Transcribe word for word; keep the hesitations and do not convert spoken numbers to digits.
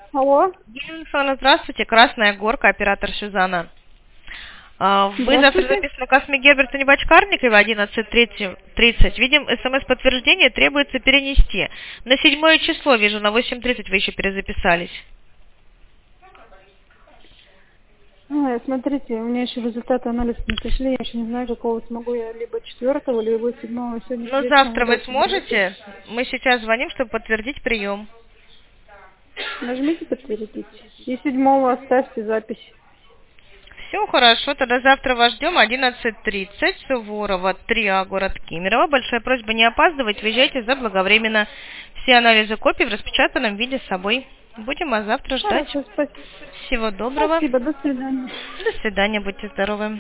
Алло. Елена Александровна, здравствуйте. Красная Горка, оператор Сюзанна. А, Вы завтра Здравствуйте. записаны к Асме Герберта Небочкарниковой одиннадцать тридцать. Видим, смс-подтверждение требуется перенести. На седьмое число, вижу, на восемь тридцать вы еще перезаписались. А, смотрите, у меня еще результаты анализа не пришли. Я еще не знаю, какого смогу я либо четвертого, либо седьмого сегодня Но вечером завтра вы удачи. сможете? Мы сейчас звоним, чтобы подтвердить прием. Нажмите подтвердить. И седьмого оставьте запись. Все хорошо, тогда завтра вас ждем одиннадцать тридцать, Суворова, три А, город Кемерово. Большая просьба не опаздывать, въезжайте заблаговременно. Все анализы копий в распечатанном виде с собой. Будем вас завтра ждать. Хорошо, спасибо. Всего доброго. Спасибо, до свидания. До свидания, будьте здоровы.